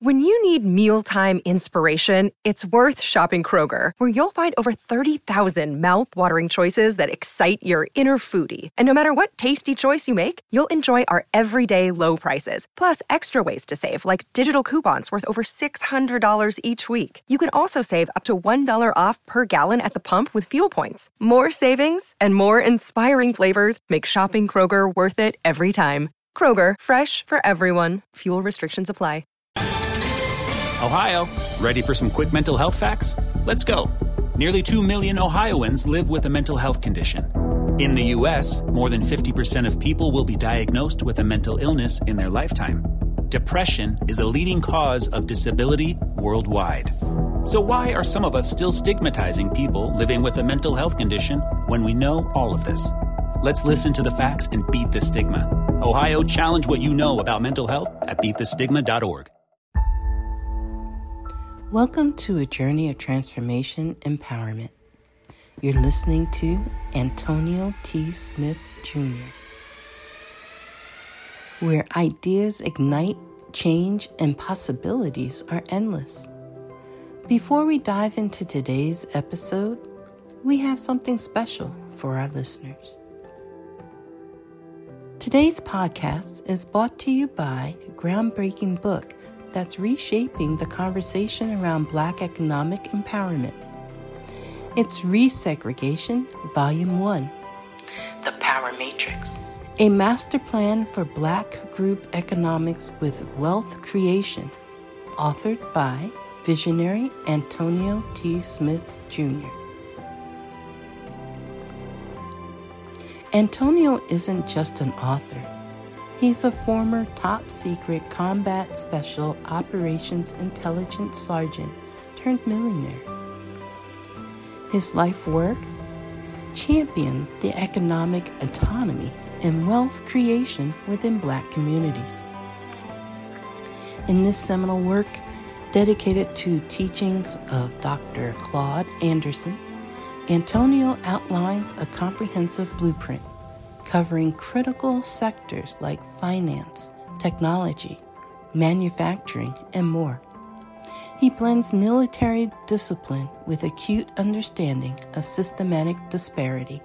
When you need mealtime inspiration, it's worth shopping Kroger, where you'll find over 30,000 mouth-watering choices that excite your inner foodie. And no matter what tasty choice you make, you'll enjoy our everyday low prices, plus extra ways to save, like digital coupons worth over $600 each week. You can also save up to $1 off per gallon at the pump with fuel points. More savings and more inspiring flavors make shopping Kroger worth it every time. Kroger, fresh for everyone. Fuel restrictions apply. Ohio, ready for some quick mental health facts? Let's go. Nearly 2 million Ohioans live with a mental health condition. In the U.S., more than 50% of people will be diagnosed with a mental illness in their lifetime. Depression is a leading cause of disability worldwide. So why are some of us still stigmatizing people living with a mental health condition when we know all of this? Let's listen to the facts and beat the stigma. Ohio, challenge what you know about mental health at beatthestigma.org. Welcome to A Journey of Transformation Empowerment. You're listening to Antonio T. Smith Jr., where ideas ignite, change, and possibilities are endless. Before we dive into today's episode, we have something special for our listeners. Today's podcast is brought to you by a groundbreaking book that's reshaping the conversation around Black economic empowerment. It's Resegregation, Volume 1, The Power Matrix, a master plan for Black group economics with wealth creation, authored by visionary Antonio T. Smith Jr. Antonio isn't just an author. He's a former top-secret combat special operations intelligence sergeant turned millionaire. His life work championed the economic autonomy and wealth creation within Black communities. In this seminal work, dedicated to teachings of Dr. Claude Anderson, Antonio outlines a comprehensive blueprint covering critical sectors like finance, technology, manufacturing, and more. He blends military discipline with acute understanding of systematic disparity.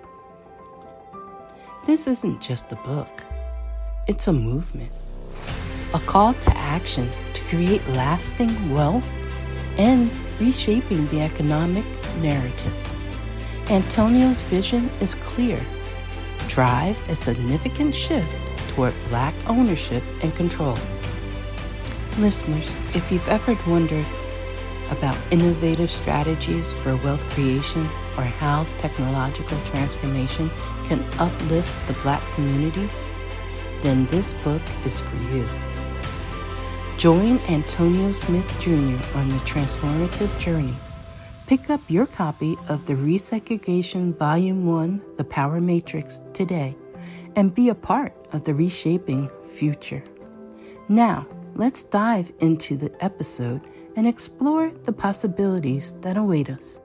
This isn't just a book. It's a movement, a call to action to create lasting wealth and reshaping the economic narrative. Antonio's vision is clear. Drive a significant shift toward Black ownership and control. Listeners, if you've ever wondered about innovative strategies for wealth creation or how technological transformation can uplift the Black communities, then this book is for you. Join Antonio Smith Jr. on the transformative journey. Pick up your copy of the Resegregation Volume 1, The Power Matrix, today, and be a part of the reshaping future. Now, let's dive into the episode and explore the possibilities that await us.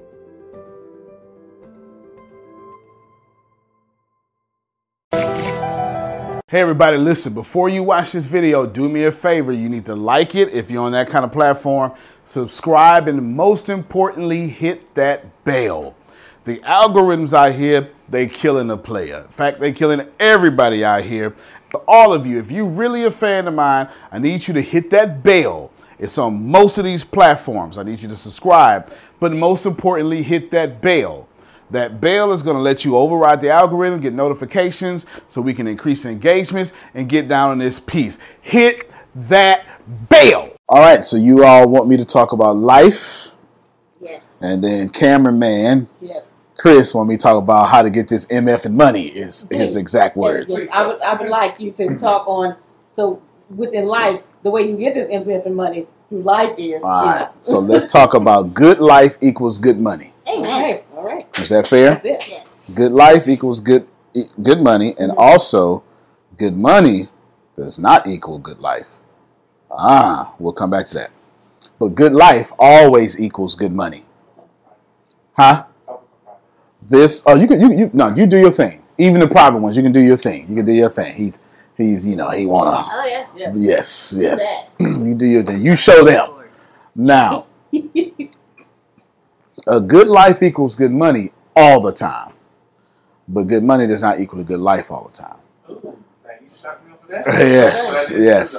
Hey everybody, listen, before you watch this video, do me a favor. You need to like it if you're on that kind of platform, subscribe, and most importantly, hit that bell. The algorithms out here, they killing the player. In fact, they killing everybody out here. All of you, if you're really a fan of mine, I need you to hit that bell. It's on most of these platforms. I need you to subscribe, but most importantly, hit that bell. That bell is going to let you override the algorithm, get notifications so we can increase engagements and get down on this piece. Hit that bell. All right, so you all want me to talk about life. Yes. And then cameraman, Yes. Chris, want me to talk about how to get this MF and money is his exact words. Yes. I would like you to talk on, so within life, the way you get this MF and money through life is. All right, so let's talk about good life equals good money. Amen. All right. Is that fair? That's it. Yes. Good life equals good money, and also good money does not equal good life. We'll come back to that. But good life always equals good money. Huh? You do your thing. Even the private ones, you can do your thing. You can do your thing. He's, he wanna. Oh yeah. Yes. You do your thing. You show them. Now, a good life equals good money all the time, but good money does not equal a good life all the time. Yes.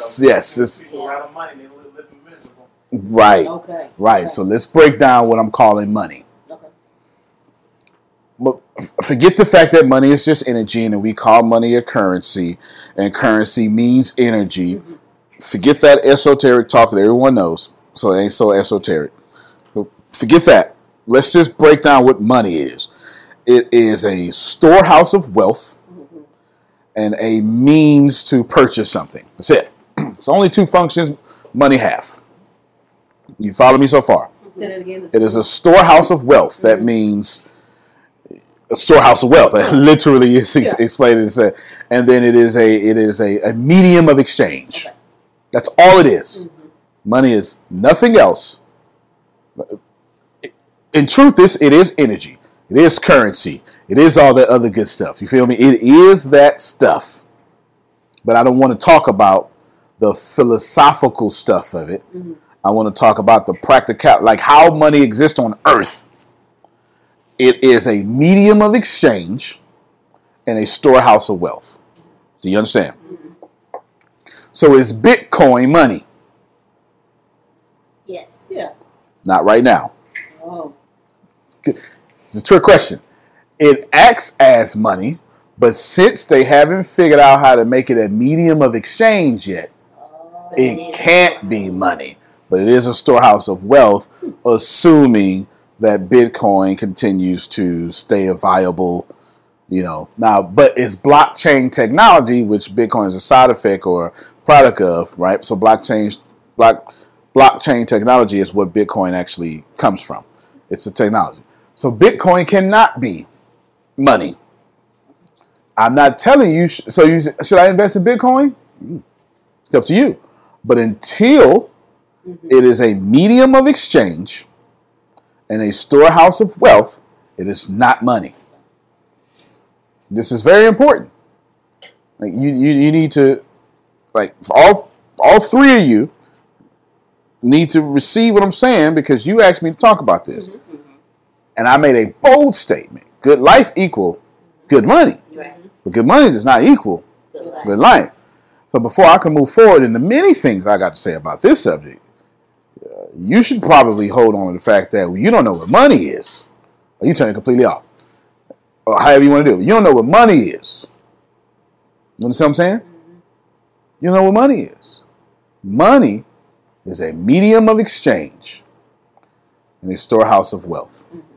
Right. Okay. Right. So let's break down what I'm calling money. Okay. But forget the fact that money is just energy, and we call money a currency, and currency means energy. Mm-hmm. Forget that esoteric talk that everyone knows. So it ain't so esoteric. So forget that. Let's just break down what money is. It is a storehouse of wealth and a means to purchase something. That's it. It's only two functions money have. You follow me so far? Say that again. It is a storehouse of wealth. That means a storehouse of wealth. Literally, it's explained and said. And then it is a medium of exchange. Okay. That's all it is. Mm-hmm. Money is nothing else. In truth, it is energy. It is currency. It is all that other good stuff. You feel me? It is that stuff. But I don't want to talk about the philosophical stuff of it. Mm-hmm. I want to talk about the practical, like how money exists on earth. It is a medium of exchange and a storehouse of wealth. Do you understand? Mm-hmm. So is Bitcoin money? Yes. Yeah. Not right now. Oh. It's a trick question. It acts as money, but since they haven't figured out how to make it a medium of exchange yet, it can't be money. But it is a storehouse of wealth, assuming that Bitcoin continues to stay a viable, Now, but it's blockchain technology, which Bitcoin is a side effect or product of, right? So blockchain technology is what Bitcoin actually comes from. It's a technology. So Bitcoin cannot be money. I'm not telling you. Should I invest in Bitcoin? It's up to you. But until it is a medium of exchange and a storehouse of wealth, it is not money. This is very important. Like you need to, like all three of you need to receive what I'm saying, because you asked me to talk about this. Mm-hmm. And I made a bold statement. Good life equal good money. Right. But good money does not equal good life. So before I can move forward into many things I got to say about this subject, you should probably hold on to the fact that you don't know what money is. Or you turn it completely off. Or however you want to do it. You don't know what money is. You understand what I'm saying? Mm-hmm. You don't know what money is. Money is a medium of exchange and a storehouse of wealth. Mm-hmm.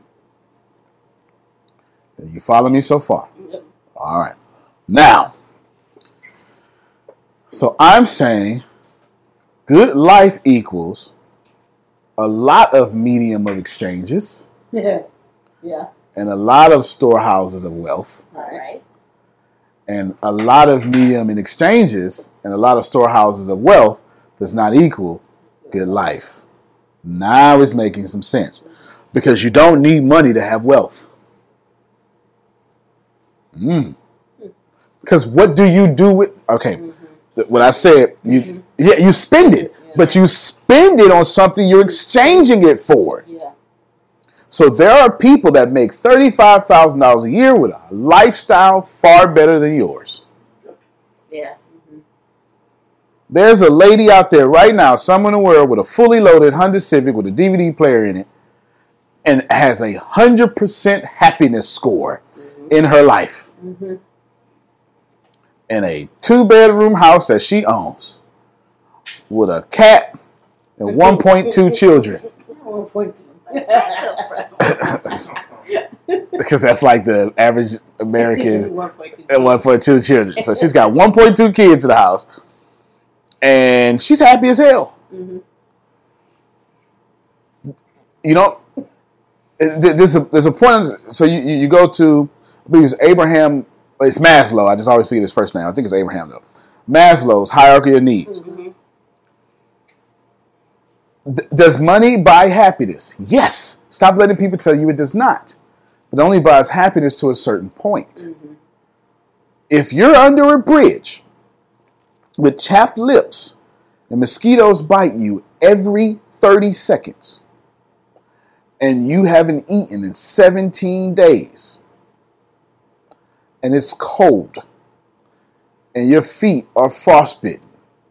You follow me so far? Yep. All right. Now, so I'm saying good life equals a lot of medium of exchanges. Yeah. And a lot of storehouses of wealth. All right. And a lot of medium in exchanges and a lot of storehouses of wealth does not equal good life. Now it's making some sense. Because you don't need money to have wealth. Because what do you do with... Okay, what I said, you spend it. But you spend it on something you're exchanging it for. Yeah. So there are people that make $35,000 a year with a lifestyle far better than yours. Yeah. There's a lady out there right now, somewhere in the world, with a fully loaded Honda Civic with a DVD player in it, and has 100% happiness score in her life. Mm-hmm. In a 2-bedroom house that she owns, with a cat and 1.2 children. 1.2. Because that's like the average American 1.2 children. So she's got 1.2 kids in the house, and she's happy as hell. Mm-hmm. There's a point. So you go to, I believe it's Abraham. It's Maslow. I just always forget his first name. I think it's Abraham though. Maslow's hierarchy of needs. Mm-hmm. Does money buy happiness? Yes. Stop letting people tell you it does not. It only buys happiness to a certain point. Mm-hmm. If you're under a bridge with chapped lips, and mosquitoes bite you every 30 seconds, and you haven't eaten in 17 days, and it's cold, and your feet are frostbitten,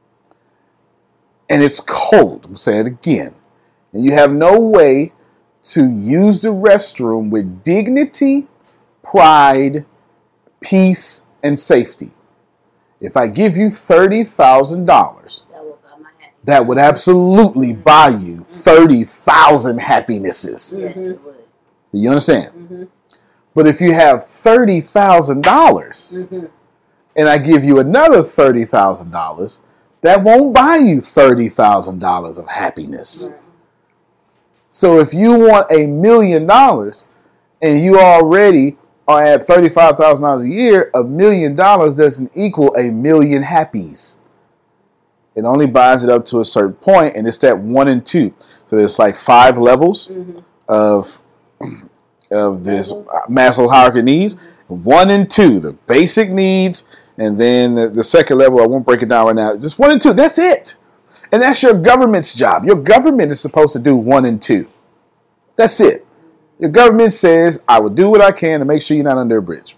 and it's cold, I'm saying it again, and you have no way to use the restroom with dignity, pride, peace, and safety. If I give you $30,000, that would absolutely buy you 30,000 happinesses. Yes, it would. Do you understand? But if you have $30,000 and I give you another $30,000, that won't buy you $30,000 of happiness. So if you want $1 million and you already are at $35,000 a year, $1 million doesn't equal 1 million happies. It only buys it up to a certain point, and it's that 1 and 2. So there's like 5 levels of this Maslow hierarchy of needs. 1 and 2, the basic needs, and then the second level, I won't break it down right now. Just 1 and 2, that's it. And that's your government's job. Your government is supposed to do 1 and 2. That's it. Your government says, I will do what I can to make sure you're not under a bridge.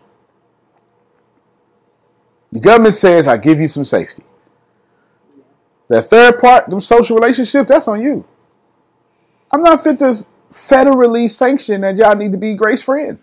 The government says, I give you some safety. That third part, them social relationships, that's on you. I'm not fit to federally sanction that y'all need to be Grace friend.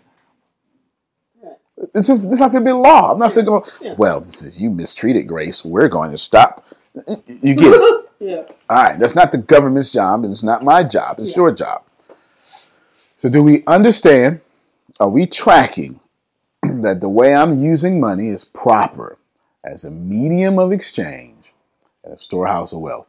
This not fit to be law. I'm not fit to go, well, this is you mistreated Grace. We're going to stop. You get it. Yeah. All right, that's not the government's job, and it's not my job. It's your job. So do we understand, are we tracking that the way I'm using money is proper as a medium of exchange and a storehouse of wealth?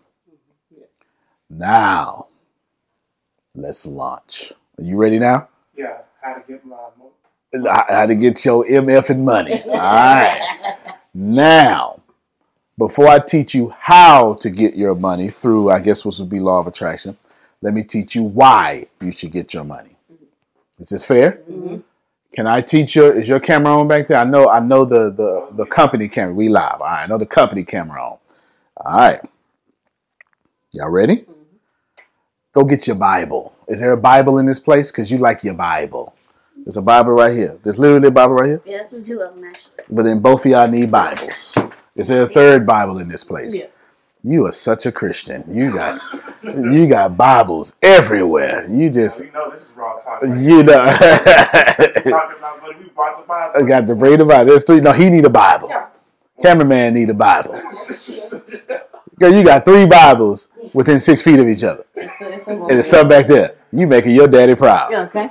Now, let's launch. Are you ready now? Yeah, how to get my money. How to get your MF and money. All right. Now, before I teach you how to get your money through, I guess what would be law of attraction, let me teach you why you should get your money. Is this fair? Can I teach is your camera on back there? I know the company camera. We live. All right, I know the company camera on. All right. Y'all ready? Go get your Bible. Is there a Bible in this place? Because you like your Bible. There's a Bible right here. There's literally a Bible right here. Yeah, there's 2 of them actually. But then both of y'all need Bibles. Is there a third Bible in this place? Yeah. You are such a Christian. You got Bibles everywhere. You just, You know this is raw talk. you know. Talking about money, we bought the Bible. I got the brain of Bible. There's 3. No, he need a Bible. Cameraman need a Bible. Girl, you got 3 Bibles within 6 feet of each other. It's And there's some back there. You making your daddy proud. Yeah, okay.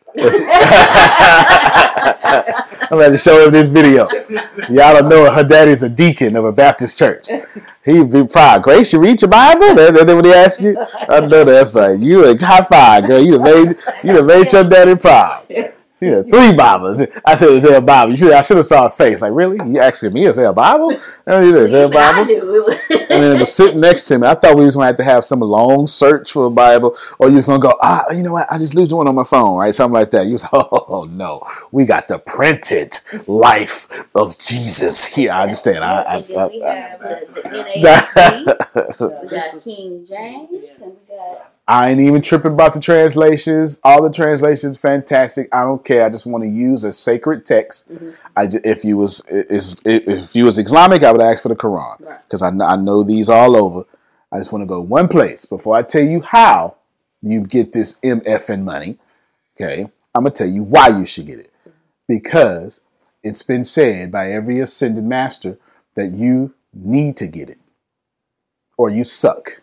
I'm going to show him this video. Y'all don't know her daddy's a deacon of a Baptist church. He'd be proud. Grace, you read your Bible? That's what he asked you? I know that's right. You a high five, girl. You done made your daddy proud. Yeah, 3 Bibles. I said, is there a Bible? I should have saw a face. Like, really? You asking me, is there a Bible? Is there a Bible? And then it was sitting next to me. I thought we was going to have some long search for a Bible. Or you was going to go, you know what? I just lose one on my phone, right? Something like that. You was, oh, no. We got the printed life of Jesus here. I understand. We have the NASB. We got King James. And we got... I ain't even tripping about the translations. All the translations, fantastic. I don't care. I just want to use a sacred text. If you was Islamic, I would ask for the Quran because I know these all over. I just want to go one place before I tell you how you get this MFN money. Okay, I'm gonna tell you why you should get it because it's been said by every ascended master that you need to get it or you suck.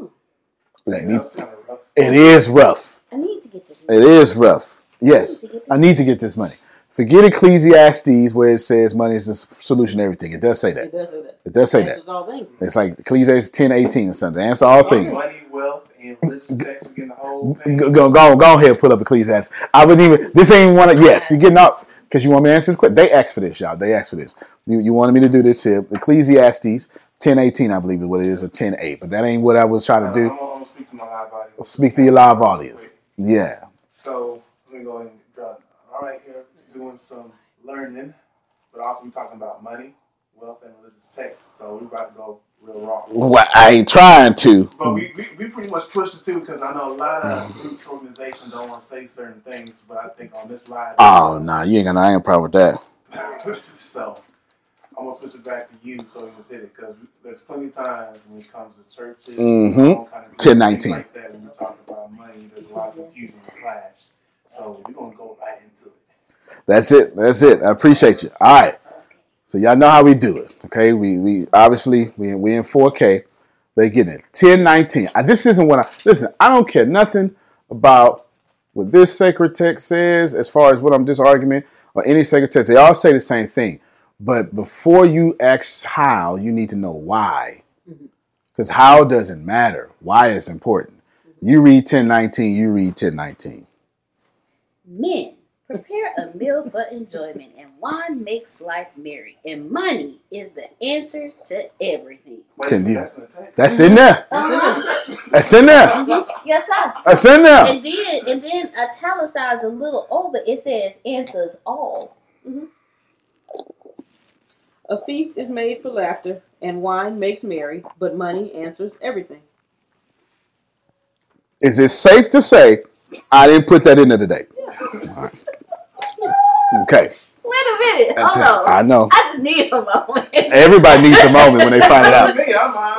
It is rough. I need to get this money. It is rough. Yes, I need to get this money. Forget Ecclesiastes where it says money is the solution to everything. It does say that. It does say that. It's like Ecclesiastes 10:18 or something. Answer all things. Money, wealth, and bliss, sex, we getting the whole thing. Go ahead and pull up Ecclesiastes. I wouldn't even, this ain't one of, yes, you're getting off. Because you want me to answer this question? They asked for this, y'all. They asked for this. You wanted me to do this here. Ecclesiastes 10:18, I believe is what it is, or 10:8. But that ain't what I was trying to do. I'm going to speak to my live audience. Speak to your live audience. Yeah. So, let me go ahead and draw. All right, here, doing some learning, but also we're talking about money. wealth and religious texts, so we're about to go real raw. Well, I ain't trying to. But we pretty much pushed it too, because I know a lot of groups, organizations don't want to say certain things, but I think on this live. Oh, nah, you ain't got no problem with that. So I'm gonna switch it back to you so you can hit it, because there's plenty of times when it comes to churches, all kind of 1019. like that, when you talk about money, there's a lot of confusion and clash. So we're gonna go right into it. That's it. I appreciate you. All right. So y'all know how we do it. Okay. We obviously we in 4K. They get it. 1019. This isn't what listen, I don't care nothing about what this sacred text says as far as what I'm just arguing or any sacred text. They all say the same thing. But before you ask how, you need to know why. Because how doesn't matter. Why is important. You read 1019, you read 1019. Men, prepare a meal for enjoyment, and wine makes life merry, and money is the answer to everything. Can you? That's in the text. That's in there. That's in there. Yes, sir. That's in there. And then italicized a little over, it says answers all. A feast is made for laughter, and wine makes merry, but money answers everything. Is it safe to say I didn't put that in there today? All right. Okay. Wait a minute. That's Hold just- on. I know. I just need a moment. Everybody needs a moment when they find it out. Me, I'm on.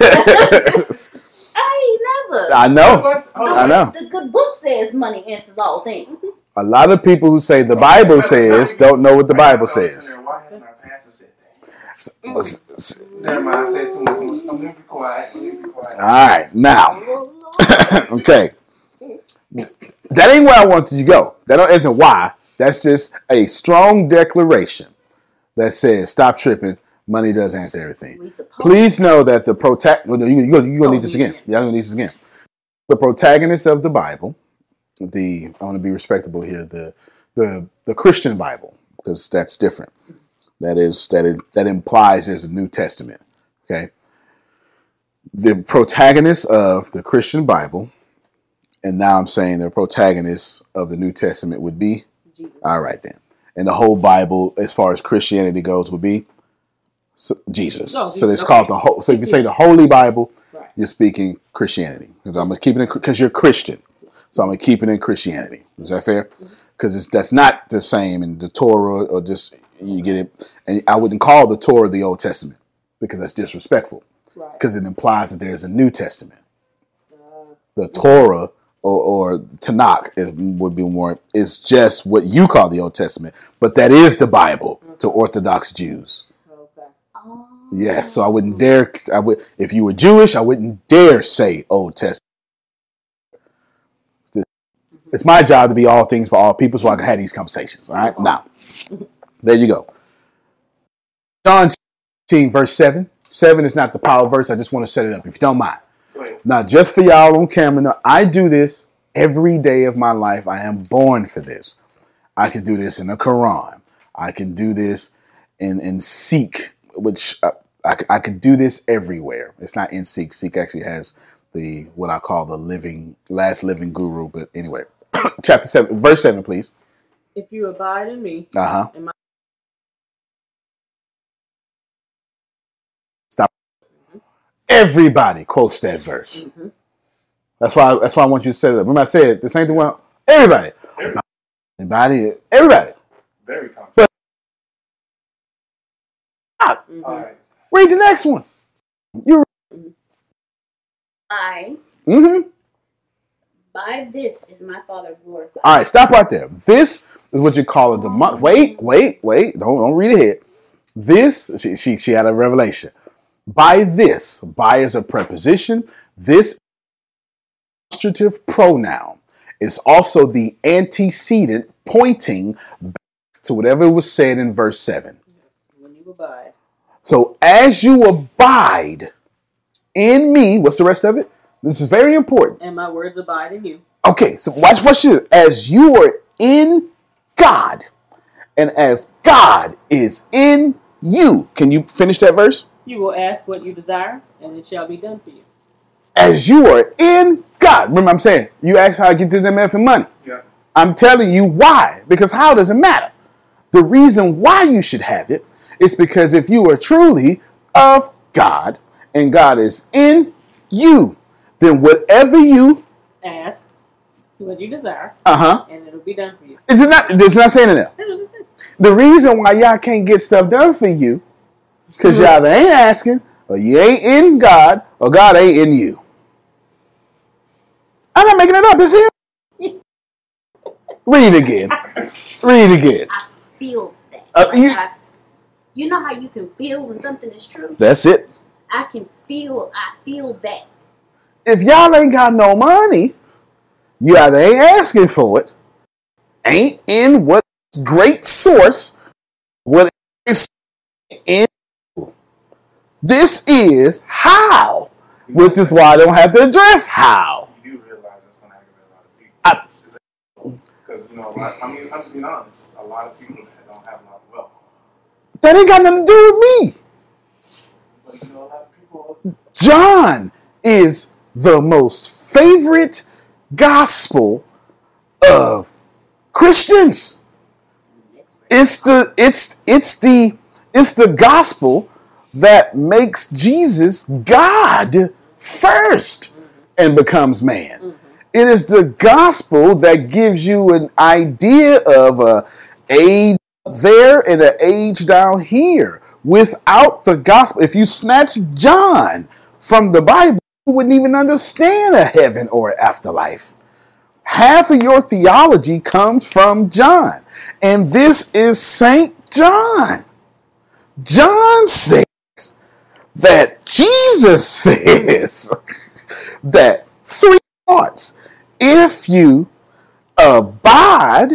I ain't never. I know. I know. The good book says money answers all things. A lot of people who say the Bible says don't know what the Bible says. Why hasn't our pastor said that? Never mind, I said too much. I'm gonna be quiet. All right. Now. Okay. That ain't where I wanted you to go. That isn't why. That's just a strong declaration that says, stop tripping. Money does answer everything. Please know that the you're going to need this again. Yeah, I'm going to need this again. The protagonist of the Bible, I want to be respectable here, the Christian Bible, because that's different. That implies there's a New Testament. Okay. The protagonist of the Christian Bible, and now I'm saying the protagonist of the New Testament would be Jesus. All right then. And the whole Bible, as far as Christianity goes, would be Jesus. So it's called the whole. So if you say the Holy Bible, you're speaking Christianity. Because I'm gonna keep it because you're Christian. So I'm gonna keep it in Christianity. Is that fair? Because that's not the same in the Torah or just you get it. And I wouldn't call the Torah the Old Testament because that's disrespectful. Because it implies that there's a New Testament. The Torah or Tanakh would be more. It's just what you call the Old Testament, but that is the Bible to Orthodox Jews. Yes, so I wouldn't dare. If you were Jewish, I wouldn't dare say Old Testament. It's my job to be all things for all people, so I can have these conversations. All right, now there you go. John 16, verse 7. 7 is not the power verse. I just want to set it up, if you don't mind. Now, just for y'all on camera, now, I do this every day of my life. I am born for this. I can do this in the Quran. I can do this in Sikh, which I could do this everywhere. It's not in Sikh. Sikh actually has what I call the last living guru. But anyway, chapter 7, verse 7, please. If you abide in me, and my stop. Everybody quotes that verse. That's why I want you to set it up. Remember I said the same thing. Everybody. Very complex. All right. Read the next one. By this is my Father glorified. All right, stop right there. This is what you call a wait. Don't read ahead. This she had a revelation. By this, by is a preposition. This demonstrative pronoun is also the antecedent pointing back to whatever was said in verse 7. when you abide. So as you abide in me, what's the rest of it? This is very important. And my words abide in you. Okay, so watch this. As you are in God, and as God is in you. Can you finish that verse? You will ask what you desire, and it shall be done for you. As you are in God. Remember I'm saying, you ask how I get this MF and money. Yeah. I'm telling you why. Because how doesn't matter. The reason why you should have it It's because if you are truly of God and God is in you, then whatever you ask, what you desire, and it'll be done for you. It's not saying it now. The reason why y'all can't get stuff done for you, because y'all either ain't asking, or you ain't in God, or God ain't in you. I'm not making it up. It's him. Read it again. I feel that. You know how you can feel when something is true? That's it. I feel that. If y'all ain't got no money, you either ain't asking for it, ain't in what great source, what is in you. This is how. Which is why I don't have to address how. You do realize that's going to aggravate a lot of people. Because, I'm just being honest. A lot of people that don't have a lot of wealth. That ain't got nothing to do with me. But, a lot of people... John is the most favorite gospel of Christians. It's the gospel that makes Jesus God first and becomes man. It is the gospel that gives you an idea of a age up there and an age down here. Without the gospel, if you snatch John from the Bible, you wouldn't even understand a heaven or an afterlife. Half of your theology comes from John. And this is St. John. John says that Jesus says that 3 thoughts. If you abide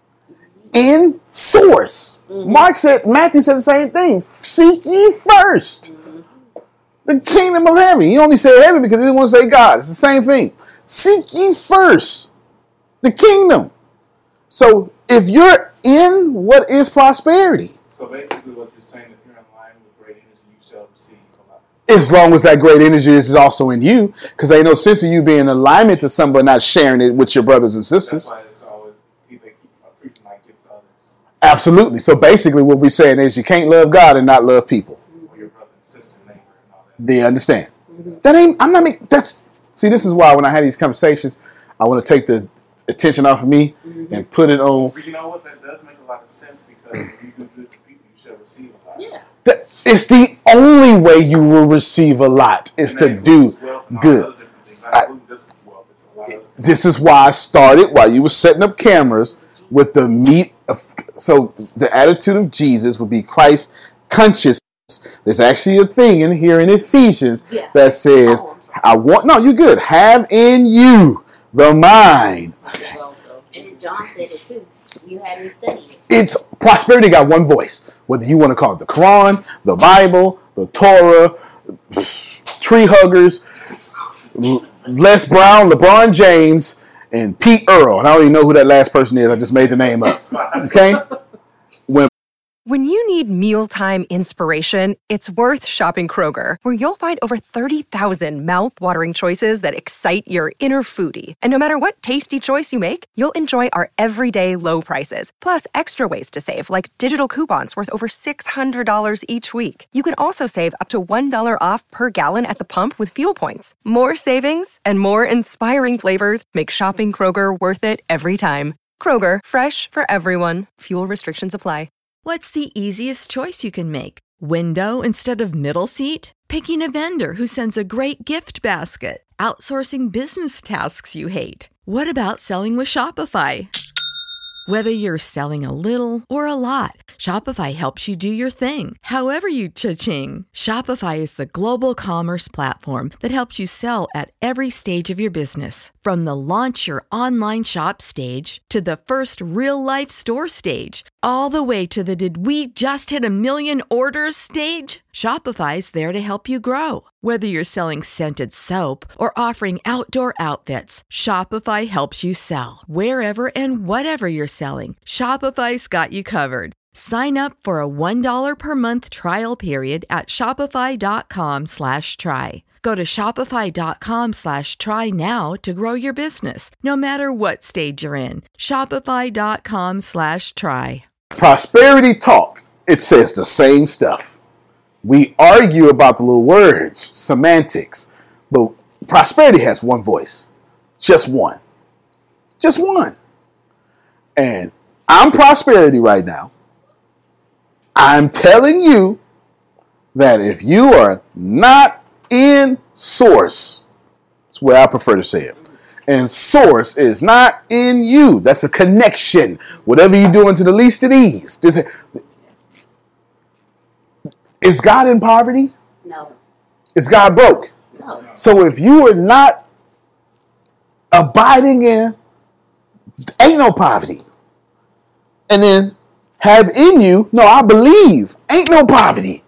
in source. Matthew said the same thing. Seek ye first the kingdom of heaven. He only said heaven because he didn't want to say God. It's the same thing. Seek ye first the kingdom. So if you're in what is prosperity. So basically what you're saying, if you're in line with great energy, you shall receive a lot. As long as that great energy is also in you. Because ain't no sense of you being in alignment to somebody not sharing it with your brothers and sisters. That's why it's always people keep preaching like give to others. Absolutely. So basically what we're saying is you can't love God and not love people. Or your brother and sister, neighbor, and all that. They understand. See, this is why when I had these conversations, I want to take the attention off of me and put it on. But you know what? That does make a lot of sense because if you do good to people, you shall receive a lot. Yeah. It's the only way you will receive a lot is to do good. This is why I started while you were setting up cameras with the meat of. So the attitude of Jesus would be Christ consciousness. There's actually a thing in here in Ephesians that says, you're good. Have in you the mind. And John said it too. You had me study it. It's prosperity got one voice. Whether you want to call it the Quran, the Bible, the Torah, tree huggers, Les Brown, LeBron James, and Pete Earl. And I don't even know who that last person is. I just made the name up. Okay? When you need mealtime inspiration, it's worth shopping Kroger, where you'll find over 30,000 mouth-watering choices that excite your inner foodie. And no matter what tasty choice you make, you'll enjoy our everyday low prices, plus extra ways to save, like digital coupons worth over $600 each week. You can also save up to $1 off per gallon at the pump with fuel points. More savings and more inspiring flavors make shopping Kroger worth it every time. Kroger, fresh for everyone. Fuel restrictions apply. What's the easiest choice you can make? Window instead of middle seat? Picking a vendor who sends a great gift basket? Outsourcing business tasks you hate? What about selling with Shopify? Whether you're selling a little or a lot, Shopify helps you do your thing, however you cha-ching. Shopify is the global commerce platform that helps you sell at every stage of your business. From the launch your online shop stage to the first real-life store stage, all the way to the did we just hit 1 million orders stage. Shopify's there to help you grow. Whether you're selling scented soap or offering outdoor outfits, Shopify helps you sell. Wherever and whatever you're selling, Shopify's got you covered. Sign up for a $1 per month trial period at shopify.com/try. Go to shopify.com/try now to grow your business, no matter what stage you're in. Shopify.com/try. Prosperity talk it says the same stuff. We argue about the little words, semantics, but prosperity has one voice. Just one. Just one. And I'm prosperity right now. I'm telling you that if you are not in source, that's where I prefer to say it. And source is not in you. That's a connection. Whatever you're doing to the least of these. Is God in poverty? No. Is God broke? No. So if you are not abiding in, ain't no poverty. And then have in you, no, I believe, ain't no poverty.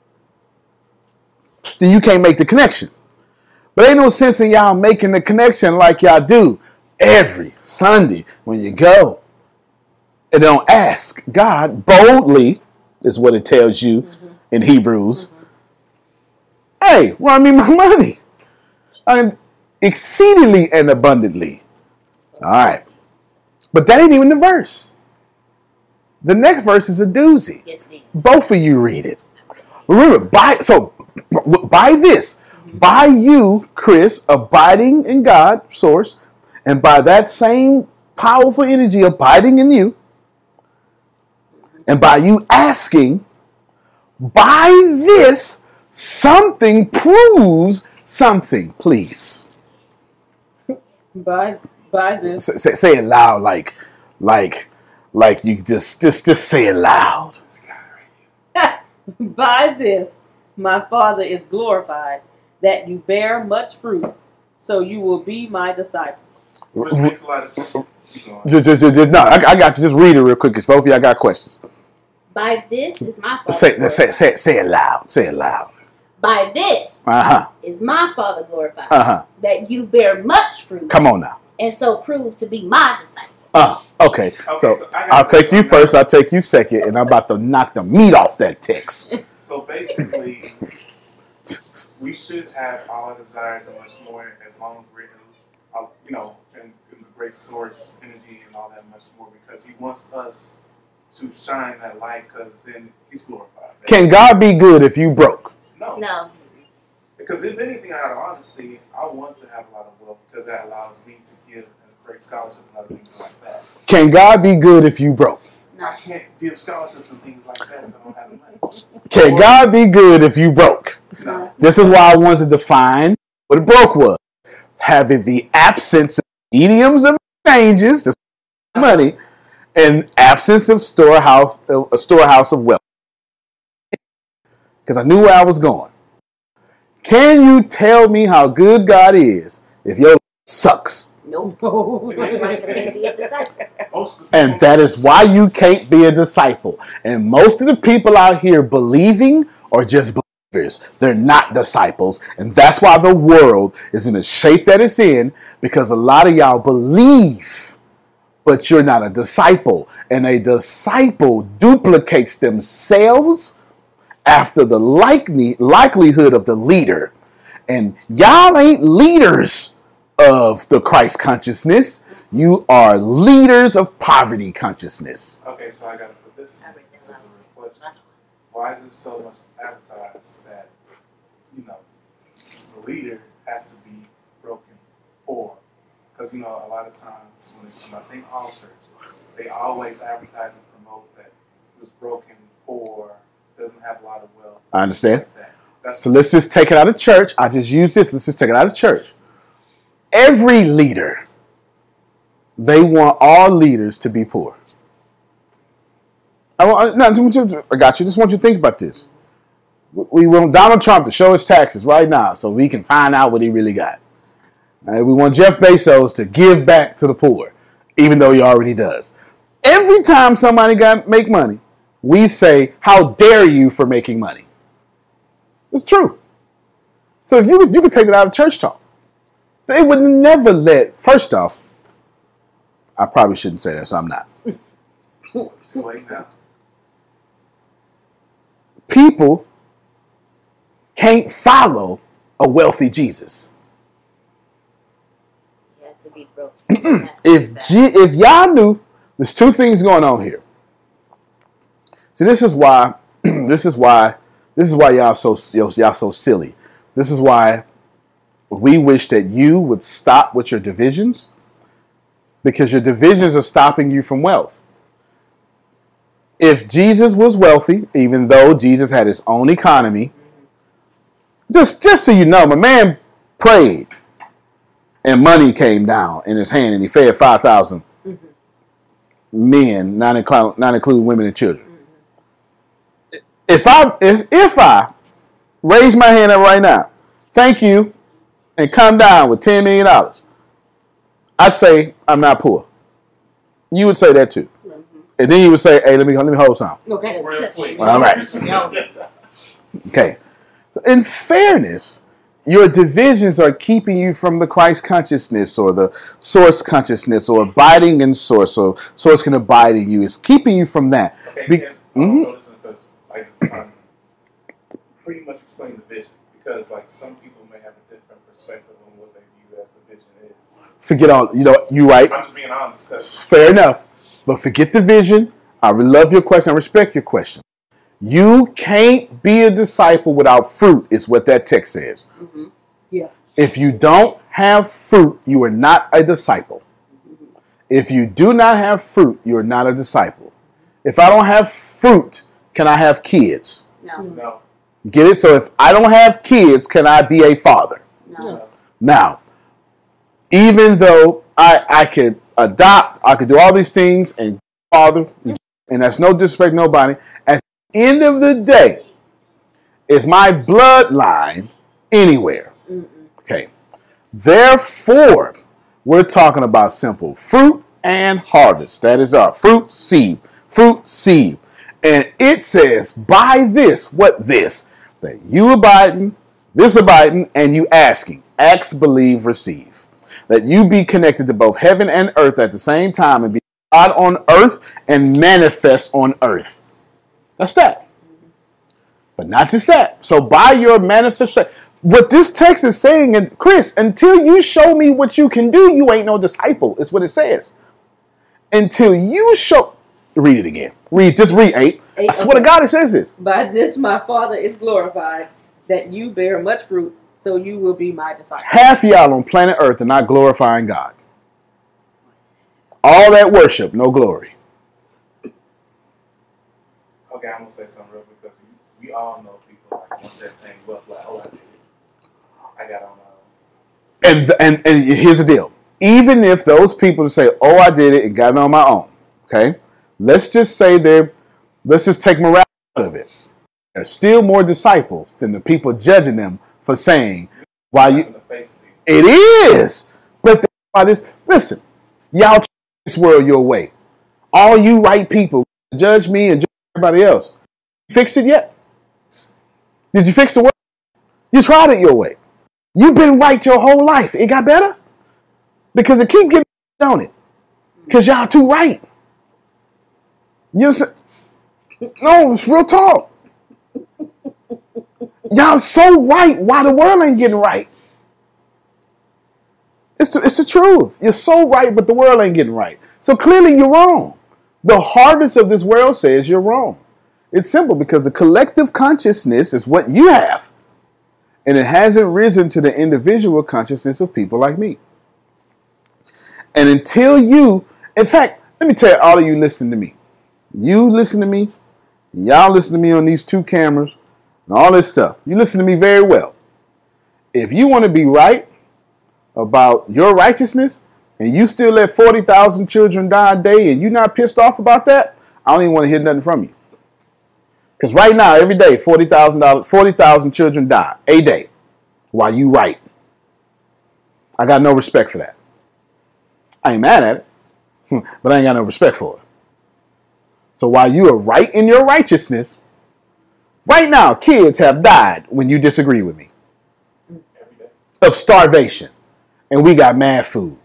Then you can't make the connection. But ain't no sense in y'all making the connection like y'all do every Sunday when you go. And don't ask God boldly, is what it tells you in Hebrews. Hey, run me my money. Exceedingly and abundantly. All right. But that ain't even the verse. The next verse is a doozy. Yes, it is. Both of you read it. Remember, by this, by you, Chris, abiding in God, source, and by that same powerful energy abiding in you, and by you asking, by this, something proves something, please. By this. Say it loud, like you just say it loud. By this, my Father is glorified, that you bear much fruit, so you will be my disciples. Which makes a lot of sense. No, I got you. Just read it real quick, because both of y'all got questions. By this is my Father Say glorified. say it loud. Say it loud. By this is my Father glorified, that you bear much fruit. Come on now. And so prove to be my disciple. Okay. So I'll take you first, I'll take you second, and I'm about to knock the meat off that text. So basically, we should have all our desires and much more as long as we're in the great source energy and all that much more, because he wants us to shine that light, because then he's glorified. Can God be good if you broke? No. Because if anything, out of honesty, I want to have a lot of wealth, because that allows me to give great scholarships and other things like that. Can God be good if you broke? No. I can't give scholarships and things like that if I don't have the money. Can God be good if you broke? No. This is why I wanted to define what a broke was. Having the absence of mediums of exchanges, the money, and absence of a storehouse of wealth. Because I knew where I was going. Can you tell me how good God is if your life sucks? Nope. That's why you can't be a disciple. And that is why you can't be a disciple. And most of the people out here believing are just believers. They're not disciples. And that's why the world is in the shape that it's in, because a lot of y'all believe, but you're not a disciple. And a disciple duplicates themselves after the likelihood of the leader. And y'all ain't leaders of the Christ consciousness. You are leaders of poverty consciousness. Okay, so I got to put this in. This is a real question. Why is it so much advertised that, the leader has to be broken poor? Because, a lot of times when it's about St. Paul Church, they always advertise and promote that it was broken, poor, doesn't have a lot of wealth. I understand. Like So let's just take it out of church. I just use this. Let's just take it out of church. Every leader, they want all leaders to be poor. I got you. Just want you to think about this. We want Donald Trump to show his taxes right now so we can find out what he really got. We want Jeff Bezos to give back to the poor, even though he already does. Every time somebody make money, we say, "How dare you for making money?" It's true. So if you could take it out of church talk. They would never let, first off, I probably shouldn't say that, so I'm not. Too late now. People can't follow a wealthy Jesus. He has to be broke. If y'all knew, there's two things going on here. See, this is why y'all so silly. This is why we wish that you would stop with your divisions, because your divisions are stopping you from wealth. If Jesus was wealthy, even though Jesus had his own economy, just so you know, my man prayed and money came down in his hand and he fed 5,000 men, not including women and children. If I raise my hand up right now, thank you, and come down with $10 million, I say I'm not poor. You would say that too. And then you would say, hey, let me hold some. Okay. All right. Okay. In fairness, your divisions are keeping you from the Christ consciousness or the source consciousness or abiding in source, or source can abide in you. It's keeping you from that. Okay, pretty much explain the vision, because like some people may have a different perspective on what they view as the vision is. Forget all, you right. I'm just being honest. Fair enough. But forget the vision. I love your question. I respect your question. You can't be a disciple without fruit, is what that text says. Mm-hmm. Yeah. If you don't have fruit, you are not a disciple. Mm-hmm. If you do not have fruit, you are not a disciple. If I don't have fruit, can I have kids? No. Get it? So if I don't have kids, can I be a father? No. Now, even though I could adopt, I could do all these things and father, and that's no disrespect to nobody, at the end of the day, is my bloodline anywhere? Okay. Therefore, we're talking about simple fruit and harvest. That is our fruit, seed. Fruit, seed. And it says, by this, what this? That you abiding, this abiding, and you asking. Ask, believe, receive. That you be connected to both heaven and earth at the same time and be God on earth and manifest on earth. That's that. But not just that. So by your manifestation, what this text is saying, and Chris, until you show me what you can do, you ain't no disciple. Is what it says. Until you show, read it again. Just read 8. I swear to God it says this. By this my Father is glorified, that you bear much fruit, so you will be my disciples. Half y'all on planet Earth are not glorifying God. All that worship, no glory. Okay, I'm going to say something real quick, because we all know people like once that thing was like, oh, I did it. I got on And here's the deal. Even if those people say, oh, I did it and got it on my own, okay? Let's just say let's just take morality out of it. There's still more disciples than the people judging them for saying, why you, it is. But why this, listen, y'all change this world your way. All you right people judge me and judge everybody else. You fixed it yet? Did you fix the world? You tried it your way. You've been right your whole life. It got better? Because it keep getting on it. Because y'all too right. No, it's real talk. Y'all so right. Why the world ain't getting right? It's the truth. You're so right, but the world ain't getting right. So clearly you're wrong. The harvest of this world says you're wrong. It's simple, because the collective consciousness is what you have. And it hasn't risen to the individual consciousness of people like me. And until you, in fact, let me tell you, all of you listening to me. You listen to me. Y'all listen to me on these 2 cameras and all this stuff. You listen to me very well. If you want to be right about your righteousness and you still let 40,000 children die a day and you're not pissed off about that, I don't even want to hear nothing from you. Because right now, every day, 40,000 children die a day while you right. I got no respect for that. I ain't mad at it, but I ain't got no respect for it. So while you are right in your righteousness, right now, kids have died when you disagree with me. Of starvation. And we got mad food.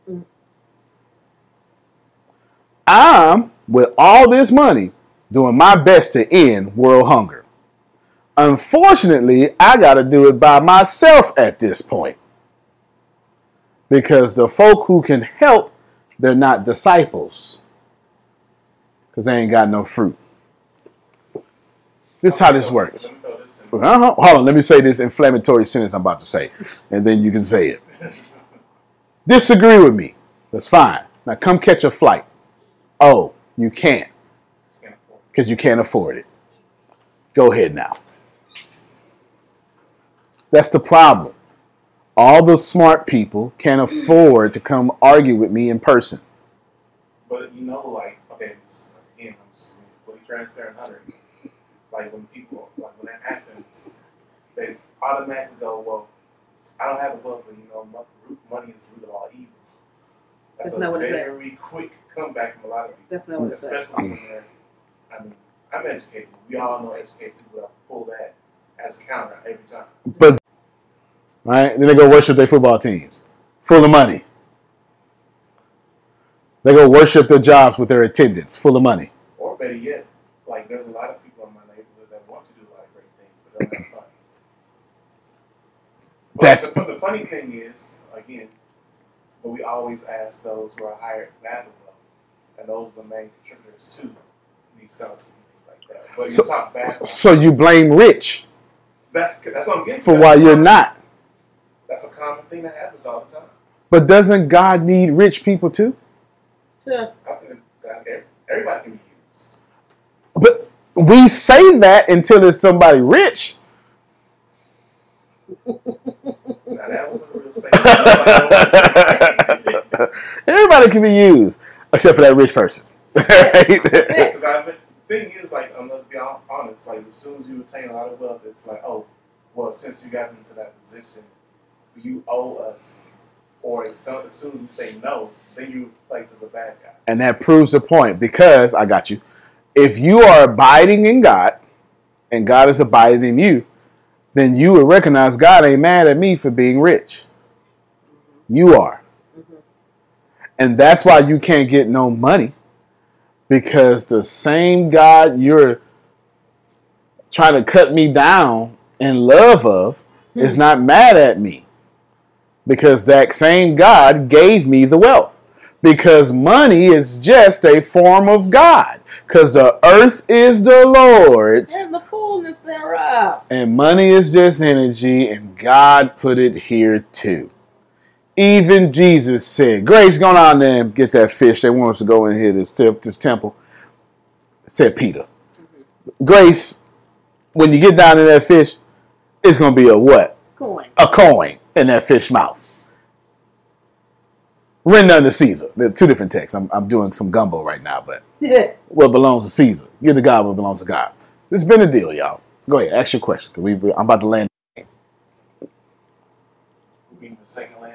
I'm, with all this money, doing my best to end world hunger. Unfortunately, I got to do it by myself at this point. Because the folk who can help, they're not disciples. Because they ain't got no fruit. This is how this works. Let me throw this in. Hold on, let me say this inflammatory sentence I'm about to say, and then you can say it. Disagree with me. That's fine. Now come catch a flight. Oh, you can't. Because you can't afford it. Go ahead now. That's the problem. All the smart people can't afford to come argue with me in person. But you know, like, okay, again, I'm just fully transparent, Hunter. Like when that happens, they automatically go, well, I don't have a wealth, but you know, money is the root of all evil. That's not a what it's saying. very quick comeback from a lot of people. That's not what it's saying. Especially when I'm educated. We all know educated people that pull that as a counter every time. But right, then they go worship their football teams, full of money. They go worship their jobs with their attendants, full of money. Or better yet, like there's a lot of people in my neighborhood that want to do a lot of great things, but don't have funds. But the funny thing is, again, but we always ask those who are higher battle wealth, and those are the main contributors to these scholarships and things like that. But you talk bad. So you blame rich. That's what I'm getting for why you're not. That's a common thing that happens all the time. But doesn't God need rich people too? Yeah. I think everybody can be used. But we say that until it's somebody rich. Now that was a real statement. Everybody can be used, except for that rich person. Because the thing is, like, let's be honest, like, as soon as you attain a lot of wealth, it's like, oh, well, since you got into that position, you owe us. Or as soon as you say no, then you place as a bad guy. And that proves the point, because, I got you, if you are abiding in God, and God is abiding in you, then you would recognize God ain't mad at me for being rich. You are. Mm-hmm. And that's why you can't get no money. Because the same God you're trying to cut me down in love of is not mad at me. Because that same God gave me the wealth. Because money is just a form of God. Because the earth is the Lord's. And the fullness thereof. And money is just energy, and God put it here too. Even Jesus said, Grace, go down there and get that fish. They want us to go in here to this temple. Said Peter. Mm-hmm. Grace, when you get down to that fish, it's going to be a what? Coin. A coin in that fish mouth. Render unto Caesar. There are two different texts. I'm doing some gumbo right now, but what belongs to Caesar. Give to God what belongs to God. This has been a deal, y'all. Go ahead, ask your question. I'm about to land. The second land.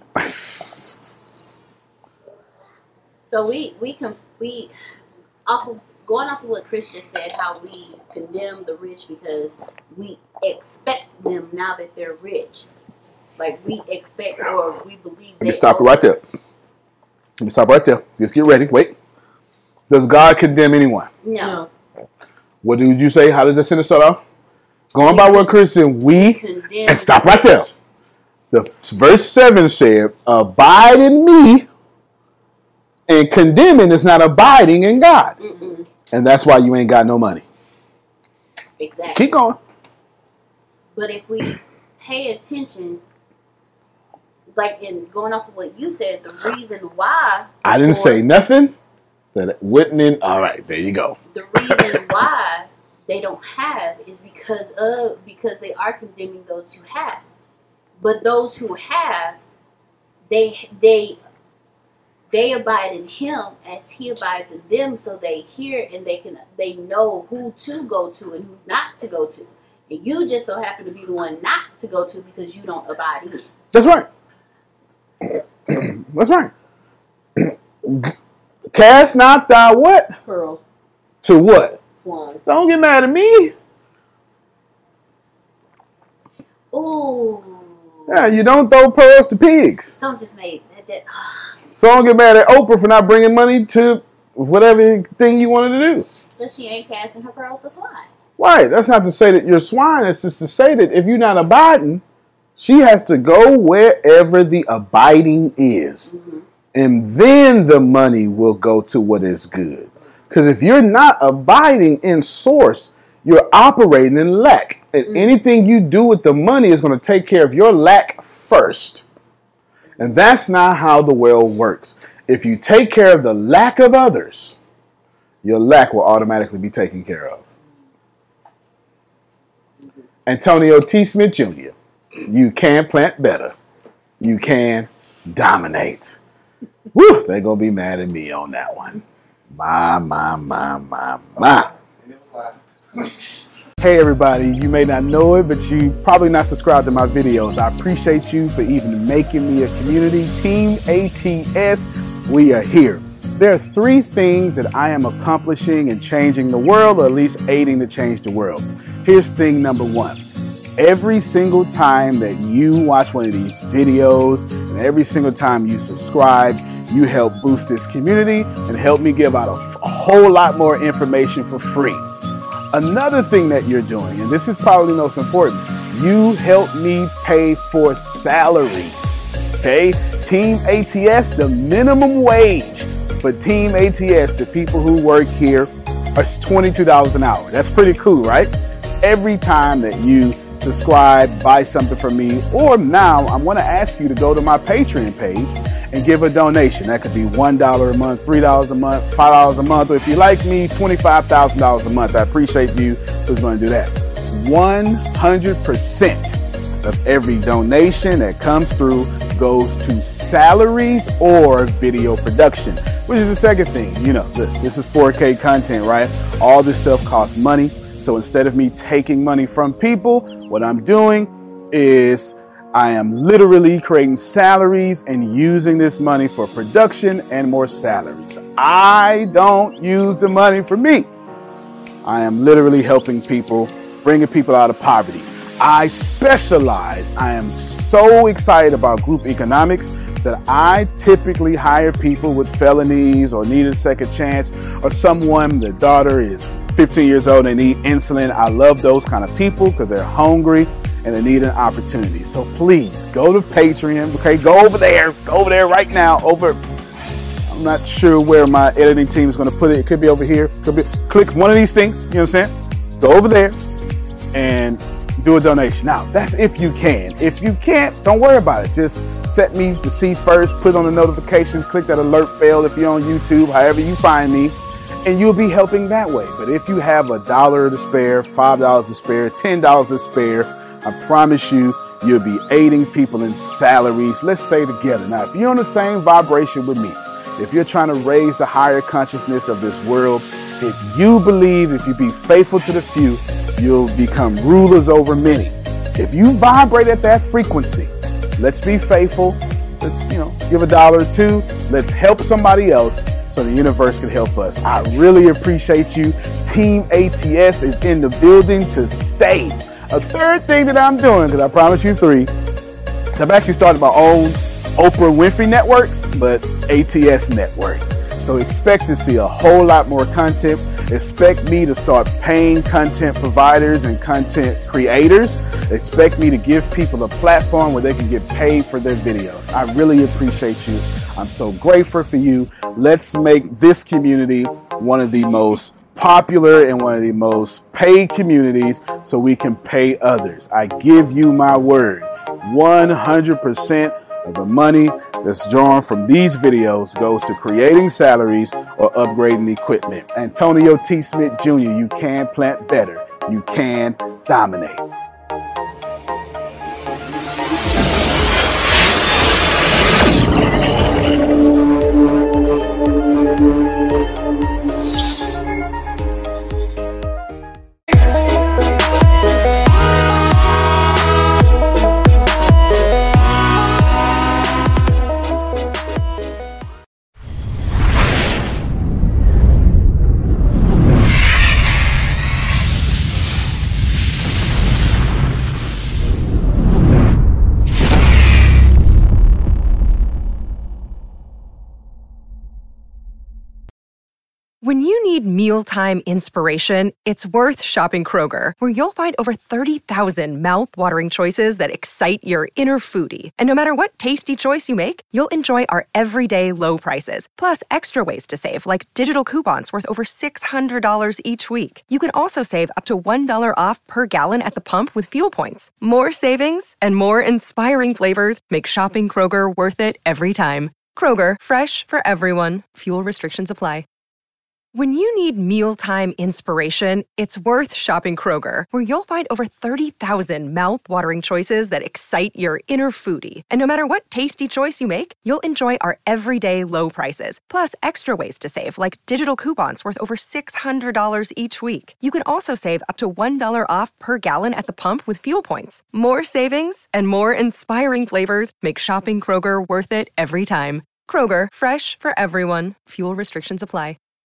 Going off of what Chris just said, how we condemn the rich because we expect them now that they're rich. Like we expect or we believe. Let me stop it right there. Let me stop right there. Just get ready. Wait. Does God condemn anyone? No. What did you say? How did the sentence start off? Going by what Chris said, we condemn. And stop right there. The verse 7 said, abide in me, and condemning is not abiding in God. Mm-mm. And that's why you ain't got no money. Exactly. Keep going. But if we pay attention, like in going off of what you said, the reason why... I didn't say nothing that wouldn't... All right, there you go. The reason why they don't have is because they are condemning those who have. But those who have, they abide in him as he abides in them, so they hear and they know who to go to and who not to go to. And you just so happen to be the one not to go to because you don't abide in it. That's right. That's right. Cast not thy what? Pearl. To what? Swan. Don't get mad at me. Ooh. Yeah, you don't throw pearls to pigs. Some just made that. So don't get mad at Oprah for not bringing money to whatever thing you wanted to do. But she ain't casting her pearls to swine. Right. That's not to say that you're swine. It's just to say that if you're not abiding, she has to go wherever the abiding is. Mm-hmm. And then the money will go to what is good. Because if you're not abiding in source, you're operating in lack. And anything you do with the money is going to take care of your lack first. And that's not how the world works. If you take care of the lack of others, your lack will automatically be taken care of. Antonio T. Smith Jr., you can plant better. You can dominate. Woo, they're going to be mad at me on that one. My. Hey everybody, you may not know it, but you probably not subscribed to my videos. I appreciate you for even making me a community. Team ATS, we are here. There are 3 things that I am accomplishing and changing the world, or at least aiding to change the world. Here's thing number 1. Every single time that you watch one of these videos and every single time you subscribe, you help boost this community and help me give out a whole lot more information for free. Another thing that you're doing, and this is probably the most important, you help me pay for salaries. Okay? Team ATS, the minimum wage for Team ATS, the people who work here, is $22 an hour. That's pretty cool, right? Every time that you subscribe, buy something from me, or now I'm going to ask you to go to my Patreon page and give a donation. That could be $1 a month, $3 a month, $5 a month, or if you like me, $25,000 a month. I appreciate you who's going to do that. 100% of every donation that comes through goes to salaries or video production, which is the second thing. You know, this is 4K content, right? All this stuff costs money. So instead of me taking money from people, what I'm doing is I am literally creating salaries and using this money for production and more salaries. I don't use the money for me. I am literally helping people, bringing people out of poverty. I specialize. I am so excited about group economics that I typically hire people with felonies or need a second chance, or someone, the daughter is 15 years old, they need insulin. I love those kind of people because they're hungry and they need an opportunity. So please go to Patreon. Okay, go over there right now. I'm not sure where my editing team is going to put it. It could be over here. Click one of these things. You know what I'm saying? Go over there and do a donation. Now, that's if you can. If you can't, don't worry about it. Just set me to see first, put on the notifications, click that alert bell if you're on YouTube, however you find me, and you'll be helping that way. But if you have $1 to spare, $5 to spare, $10 to spare, I promise you, you'll be aiding people in salaries. Let's stay together. Now, if you're on the same vibration with me, if you're trying to raise the higher consciousness of this world, if you believe if you be faithful to the few, you'll become rulers over many. If you vibrate at that frequency, let's be faithful. Let's, give $1 or $2. Let's help somebody else so the universe can help us. I really appreciate you. Team ATS is in the building to stay. A third thing that I'm doing, because I promised you 3, is I've actually started my own Oprah Winfrey Network, but ATS Network. So expect to see a whole lot more content. Expect me to start paying content providers and content creators. Expect me to give people a platform where they can get paid for their videos. I really appreciate you. I'm so grateful for you. Let's make this community one of the most popular and one of the most paid communities so we can pay others. I give you my word. 100% of the money that's drawn from these videos goes to creating salaries or upgrading equipment. Antonio T. Smith Jr., you can plant better. You can dominate. When you need mealtime inspiration, it's worth shopping Kroger, where you'll find over 30,000 mouth-watering choices that excite your inner foodie. And no matter what tasty choice you make, you'll enjoy our everyday low prices, plus extra ways to save, like digital coupons worth over $600 each week. You can also save up to $1 off per gallon at the pump with fuel points. More savings and more inspiring flavors make shopping Kroger worth it every time. Kroger, fresh for everyone. Fuel restrictions apply. When you need mealtime inspiration, it's worth shopping Kroger, where you'll find over 30,000 mouth-watering choices that excite your inner foodie. And no matter what tasty choice you make, you'll enjoy our everyday low prices, plus extra ways to save, like digital coupons worth over $600 each week. You can also save up to $1 off per gallon at the pump with fuel points. More savings and more inspiring flavors make shopping Kroger worth it every time. Kroger, fresh for everyone. Fuel restrictions apply.